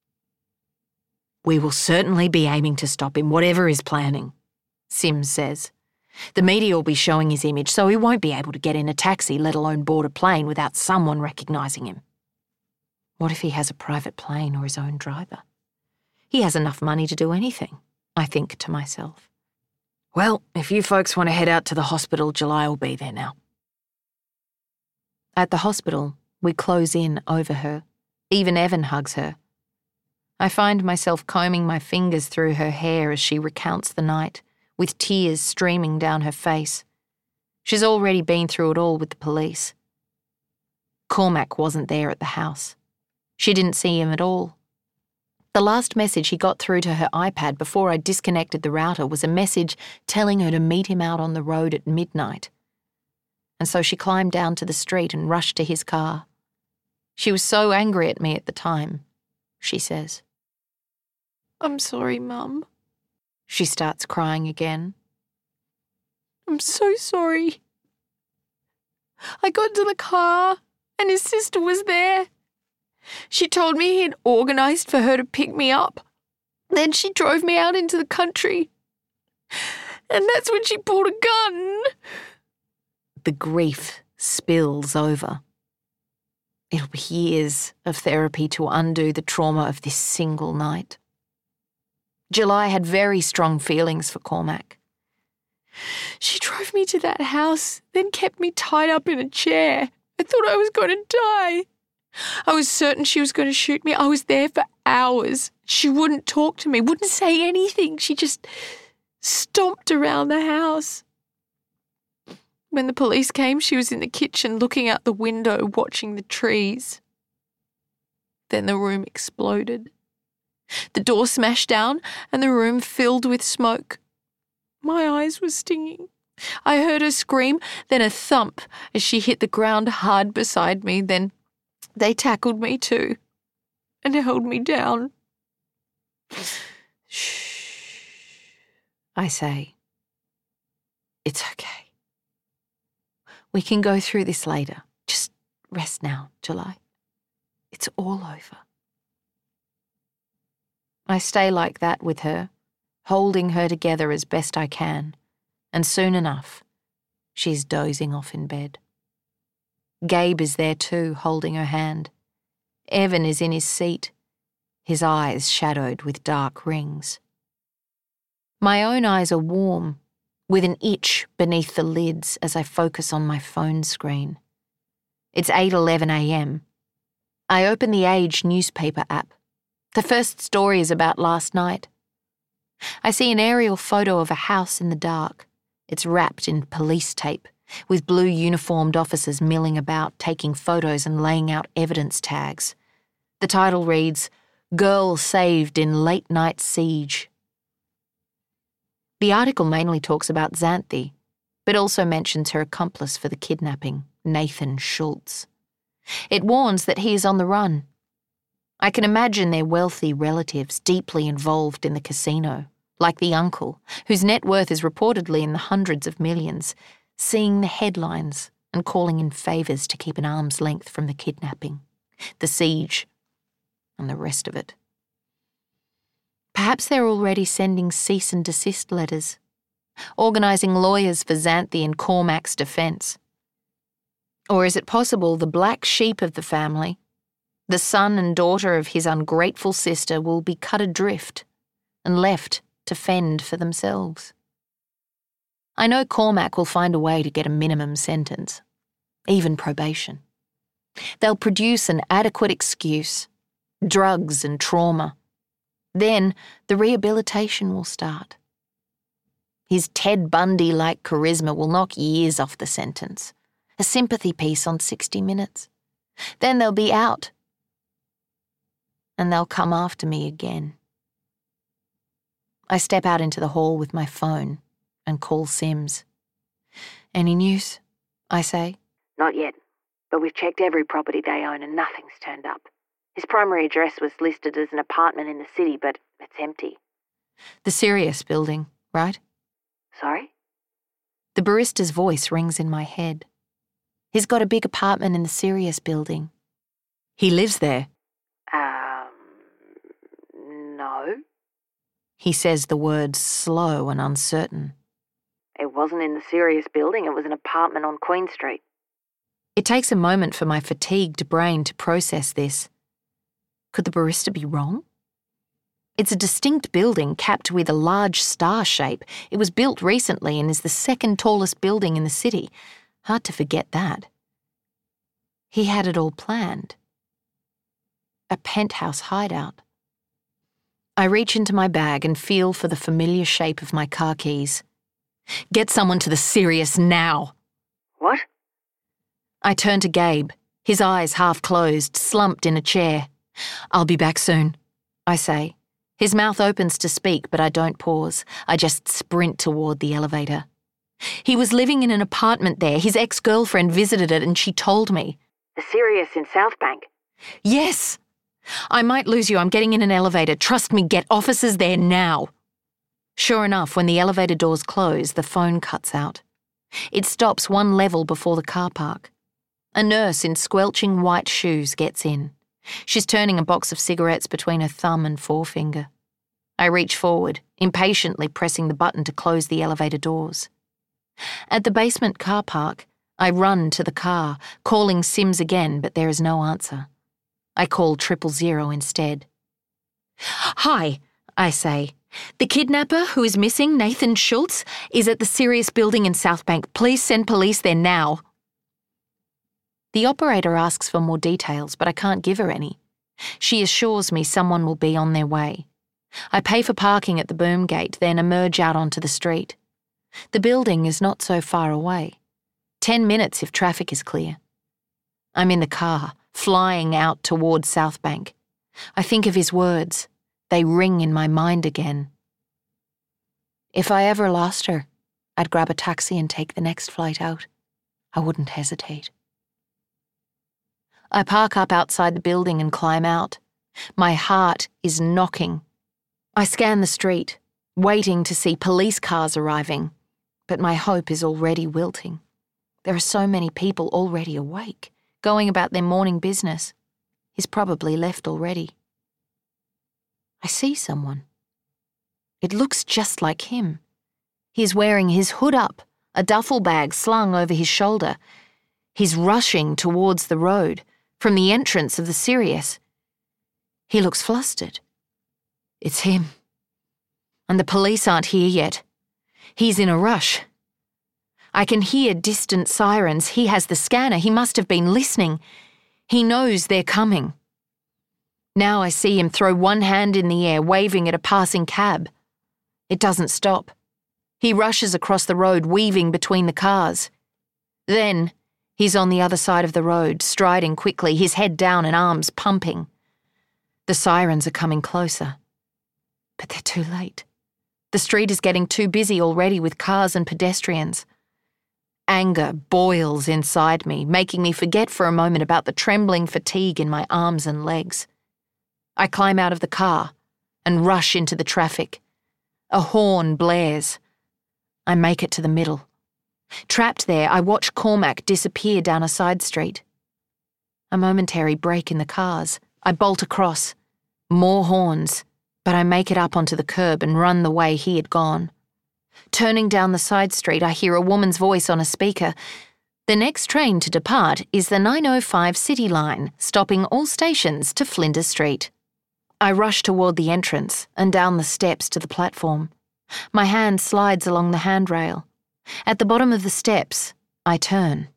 We will certainly be aiming to stop him, whatever he's planning, Sims says. The media will be showing his image, so he won't be able to get in a taxi, let alone board a plane, without someone recognising him. What if he has a private plane or his own driver? He has enough money to do anything, I think to myself. Well, if you folks want to head out to the hospital, July will be there now. At the hospital, we close in over her. Even Evan hugs her. I find myself combing my fingers through her hair as she recounts the night, with tears streaming down her face. She's already been through it all with the police. Cormac wasn't there at the house. She didn't see him at all. The last message he got through to her iPad before I disconnected the router was a message telling her to meet him out on the road at midnight. And so she climbed down to the street and rushed to his car. She was so angry at me at the time, she says. I'm sorry, Mum. She starts crying again. I'm so sorry. I got into the car and his sister was there. She told me he'd organised for her to pick me up. Then she drove me out into the country. And that's when she pulled a gun. The grief spills over. It'll be years of therapy to undo the trauma of this single night. July had very strong feelings for Cormac. She drove me to that house, then kept me tied up in a chair. I thought I was going to die. I was certain she was going to shoot me. I was there for hours. She wouldn't talk to me, wouldn't say anything. She just stomped around the house. When the police came, she was in the kitchen looking out the window, watching the trees. Then the room exploded. The door smashed down and the room filled with smoke. My eyes were stinging. I heard her scream, then a thump as she hit the ground hard beside me. Then they tackled me too and held me down. Shh, I say. It's okay. We can go through this later. Just rest now, July. It's all over. I stay like that with her, holding her together as best I can, and soon enough, she's dozing off in bed. Gabe is there too, holding her hand. Evan is in his seat, his eyes shadowed with dark rings. My own eyes are warm, with an itch beneath the lids as I focus on my phone screen. It's 8:11 a.m. I open the Age newspaper app. The first story is about last night. I see an aerial photo of a house in the dark. It's wrapped in police tape, with blue uniformed officers milling about, taking photos and laying out evidence tags. The title reads, "Girl Saved in Late Night Siege." The article mainly talks about Xanthi, but also mentions her accomplice for the kidnapping, Nathan Schultz. It warns that he is on the run. I can imagine their wealthy relatives deeply involved in the casino, like the uncle, whose net worth is reportedly in the hundreds of millions, seeing the headlines and calling in favours to keep an arm's length from the kidnapping, the siege, and the rest of it. Perhaps they're already sending cease and desist letters, organising lawyers for Xanthi and Cormac's defence. Or is it possible the black sheep of the family, the son and daughter of his ungrateful sister, will be cut adrift and left to fend for themselves? I know Cormac will find a way to get a minimum sentence, even probation. They'll produce an adequate excuse, drugs and trauma. Then the rehabilitation will start. His Ted Bundy-like charisma will knock years off the sentence, a sympathy piece on 60 Minutes. Then they'll be out. And they'll come after me again. I step out into the hall with my phone and call Sims. Any news? I say.
Not yet, but we've checked every property they own and nothing's turned up. His primary address was listed as an apartment in the city, but it's empty.
The Sirius building, right?
Sorry?
The barista's voice rings in my head. He's got a big apartment in the Sirius building. He lives there.
No.
He says the words slow and uncertain.
It wasn't in the Sirius building, it was an apartment on Queen Street.
It takes a moment for my fatigued brain to process this. Could the barista be wrong? It's a distinct building capped with a large star shape. It was built recently and is the second tallest building in the city. Hard to forget that. He had it all planned. A penthouse hideout. I reach into my bag and feel for the familiar shape of my car keys. Get someone to the Sirius now.
What?
I turn to Gabe, his eyes half closed, slumped in a chair. I'll be back soon, I say. His mouth opens to speak, but I don't pause. I just sprint toward the elevator. He was living in an apartment there. His ex-girlfriend visited it and she told me.
The Sirius in South Bank.
Yes! I might lose you. I'm getting in an elevator. Trust me, get officers there now. Sure enough, when the elevator doors close, the phone cuts out. It stops one level before the car park. A nurse in squelching white shoes gets in. She's turning a box of cigarettes between her thumb and forefinger. I reach forward, impatiently pressing the button to close the elevator doors. At the basement car park, I run to the car, calling Sims again, but there is no answer. I call 000 instead. Hi, I say. The kidnapper who is missing, Nathan Schultz, is at the Sirius building in South Bank. Please send police there now. The operator asks for more details, but I can't give her any. She assures me someone will be on their way. I pay for parking at the boom gate, then emerge out onto the street. The building is not so far away. 10 minutes if traffic is clear. I'm in the car, flying out toward South Bank. I think of his words. They ring in my mind again. If I ever lost her, I'd grab a taxi and take the next flight out. I wouldn't hesitate. I park up outside the building and climb out. My heart is knocking. I scan the street, waiting to see police cars arriving, but my hope is already wilting. There are so many people already awake, going about their morning business. He's probably left already. I see someone. It looks just like him. He's wearing his hood up, a duffel bag slung over his shoulder. He's rushing towards the road, from the entrance of the Sirius. He looks flustered. It's him. And the police aren't here yet. He's in a rush. I can hear distant sirens. He has the scanner. He must have been listening. He knows they're coming. Now I see him throw one hand in the air, waving at a passing cab. It doesn't stop. He rushes across the road, weaving between the cars. Then, he's on the other side of the road, striding quickly, his head down and arms pumping. The sirens are coming closer. But they're too late. The street is getting too busy already with cars and pedestrians. Anger boils inside me, making me forget for a moment about the trembling fatigue in my arms and legs. I climb out of the car and rush into the traffic. A horn blares. I make it to the middle. Trapped there, I watch Cormac disappear down a side street. A momentary break in the cars. I bolt across. More horns, but I make it up onto the curb and run the way he had gone. Turning down the side street, I hear a woman's voice on a speaker. The next train to depart is the 9:05 City Line, stopping all stations to Flinders Street. I rush toward the entrance and down the steps to the platform. My hand slides along the handrail. At the bottom of the steps, I turn.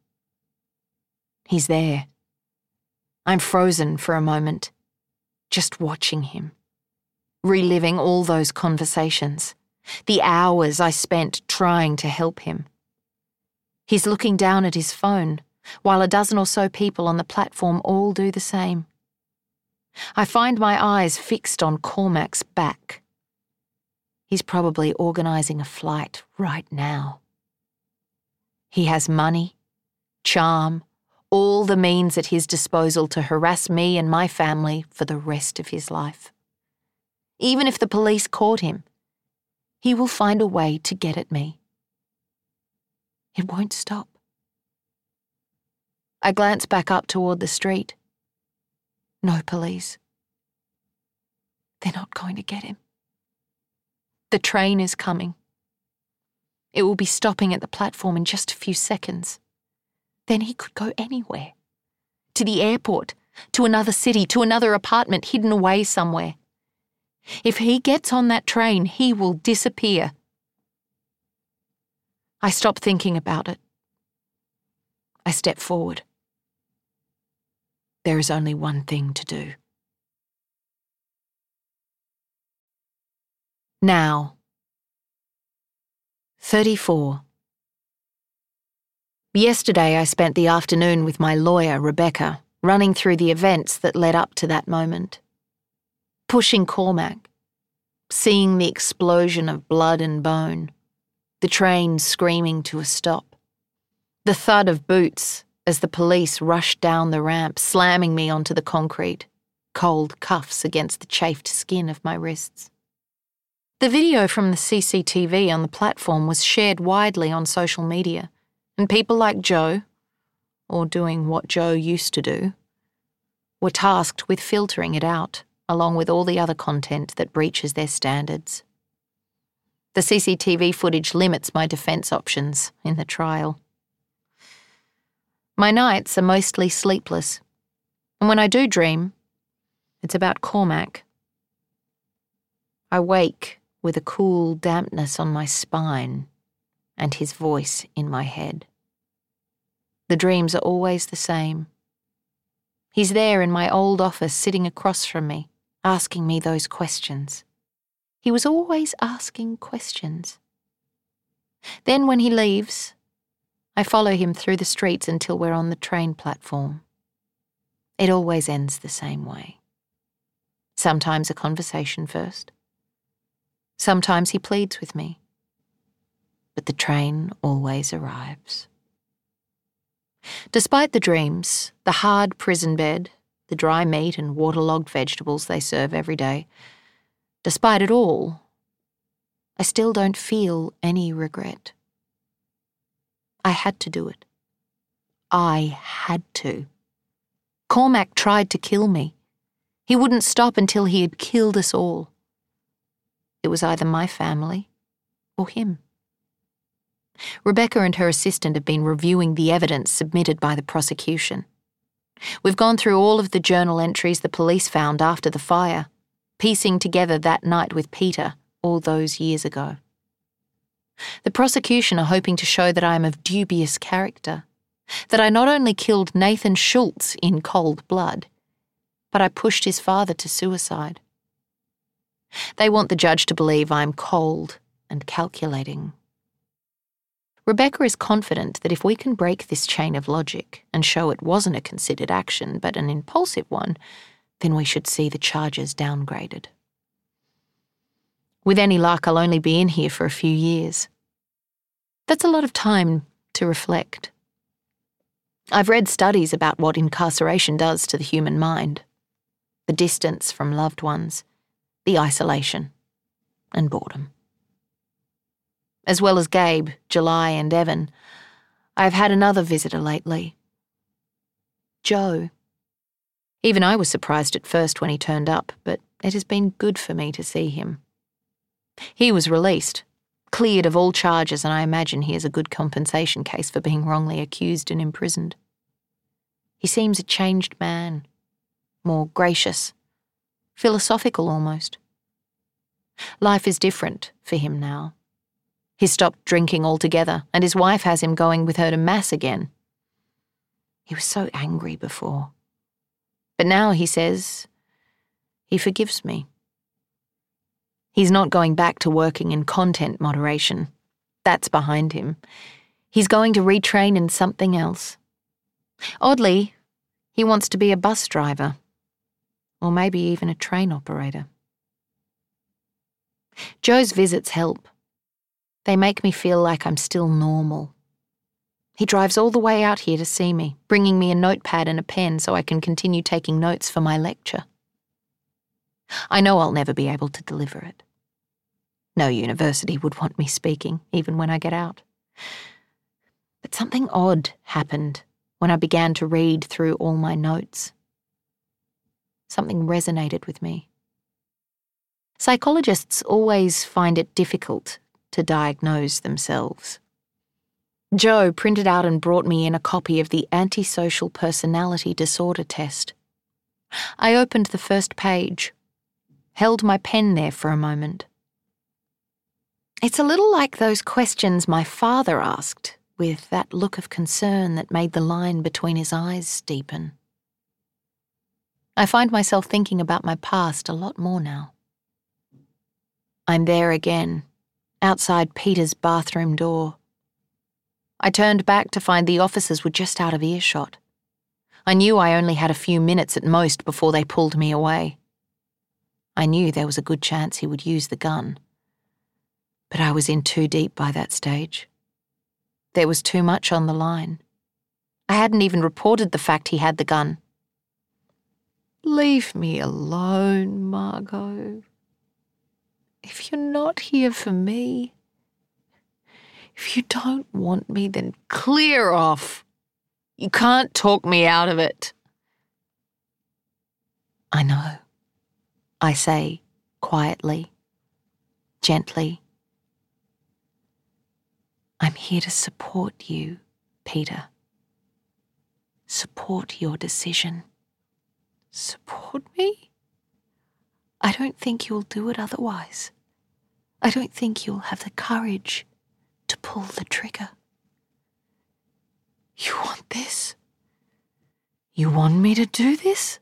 He's there. I'm frozen for a moment, just watching him, reliving all those conversations, the hours I spent trying to help him. He's looking down at his phone, while a dozen or so people on the platform all do the same. I find my eyes fixed on Cormac's back. He's probably organising a flight right now. He has money, charm, all the means at his disposal to harass me and my family for the rest of his life. Even if the police caught him, he will find a way to get at me. It won't stop. I glance back up toward the street. No police. They're not going to get him. The train is coming. It will be stopping at the platform in just a few seconds. Then he could go anywhere. To the airport, to another city, to another apartment hidden away somewhere. If he gets on that train, he will disappear. I stop thinking about it. I step forward. There is only one thing to do. Now. 34. Yesterday I spent the afternoon with my lawyer, Rebecca, running through the events that led up to that moment. Pushing Cormac, seeing the explosion of blood and bone, the train screaming to a stop, the thud of boots as the police rushed down the ramp, slamming me onto the concrete, cold cuffs against the chafed skin of my wrists. The video from the CCTV on the platform was shared widely on social media, and people like Joe, or doing what Joe used to do, were tasked with filtering it out, along with all the other content that breaches their standards. The CCTV footage limits my defence options in the trial. My nights are mostly sleepless, and when I do dream, it's about Cormac. I wake with a cool dampness on my spine and his voice in my head. The dreams are always the same. He's there in my old office sitting across from me, asking me those questions. He was always asking questions. Then when he leaves, I follow him through the streets until we're on the train platform. It always ends the same way. Sometimes a conversation first. Sometimes he pleads with me. But the train always arrives. Despite the dreams, the hard prison bed, the dry meat and waterlogged vegetables they serve every day, despite it all, I still don't feel any regret. I had to do it. I had to. Cormac tried to kill me. He wouldn't stop until he had killed us all. It was either my family or him. Rebecca and her assistant have been reviewing the evidence submitted by the prosecution. We've gone through all of the journal entries the police found after the fire, piecing together that night with Peter all those years ago. The prosecution are hoping to show that I am of dubious character, that I not only killed Nathan Schultz in cold blood, but I pushed his father to suicide. They want the judge to believe I'm cold and calculating. Rebecca is confident that if we can break this chain of logic and show it wasn't a considered action but an impulsive one, then we should see the charges downgraded. With any luck, I'll only be in here for a few years. That's a lot of time to reflect. I've read studies about what incarceration does to the human mind. The distance from loved ones, the isolation, and boredom. As well as Gabe, July, and Evan, I've had another visitor lately. Joe. Even I was surprised at first when he turned up, but it has been good for me to see him. He was released, cleared of all charges, and I imagine he has a good compensation case for being wrongly accused and imprisoned. He seems a changed man, more gracious, philosophical almost. Life is different for him now. He's stopped drinking altogether, and his wife has him going with her to Mass again. He was so angry before. But now he says he forgives me. He's not going back to working in content moderation. That's behind him. He's going to retrain in something else. Oddly, he wants to be a bus driver, or maybe even a train operator. Joe's visits help. They make me feel like I'm still normal. He drives all the way out here to see me, bringing me a notepad and a pen so I can continue taking notes for my lecture. I know I'll never be able to deliver it. No university would want me speaking, even when I get out. But something odd happened when I began to read through all my notes. Something resonated with me. Psychologists always find it difficult to diagnose themselves. Joe printed out and brought me in a copy of the Antisocial Personality Disorder Test. I opened the first page, held my pen there for a moment. It's a little like those questions my father asked, with that look of concern that made the line between his eyes deepen. I find myself thinking about my past a lot more now. I'm there again, outside Peter's bathroom door. I turned back to find the officers were just out of earshot. I knew I only had a few minutes at most before they pulled me away. I knew there was a good chance he would use the gun. But I was in too deep by that stage. There was too much on the line. I hadn't even reported the fact he had the gun. Leave me alone, Margot. If you're not here for me, if you don't want me, then clear off. You can't talk me out of it. I know, I say quietly, gently. I'm here to support you, Peter. Support your decision. Support me? I don't think you'll do it otherwise. I don't think you'll have the courage to pull the trigger. You want this? You want me to do this?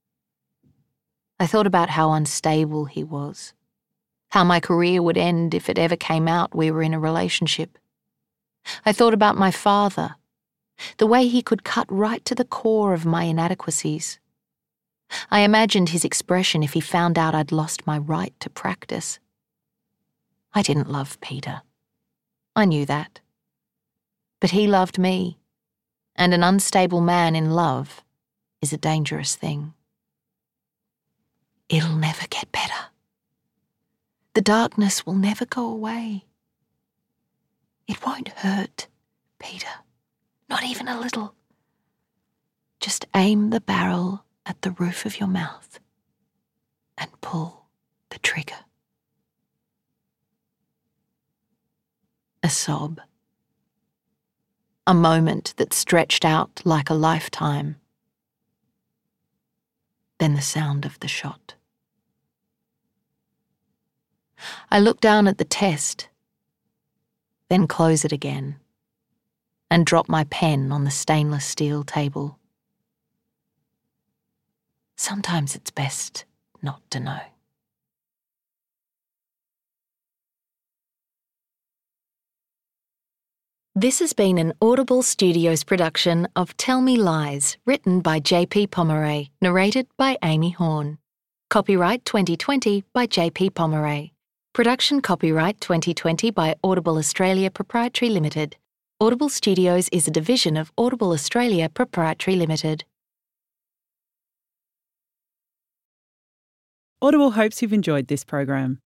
I thought about how unstable he was, how my career would end if it ever came out we were in a relationship. I thought about my father, the way he could cut right to the core of my inadequacies. I imagined his expression if he found out I'd lost my right to practice. I didn't love Peter. I knew that. But he loved me, and an unstable man in love is a dangerous thing. It'll never get better. The darkness will never go away. It won't hurt, Peter, not even a little. Just aim the barrel at the roof of your mouth and pull the trigger. A sob. A moment that stretched out like a lifetime. Then the sound of the shot. I look down at the test, then close it again, and drop my pen on the stainless steel table. Sometimes it's best not to know. This has been an Audible Studios production of Tell Me Lies, written by J.P. Pomeray, narrated by Amy Horn. Copyright 2020 by J.P. Pomeray. Production copyright 2020 by Audible Australia Proprietary Limited. Audible Studios is a division of Audible Australia Proprietary Limited.
Audible hopes you've enjoyed this program.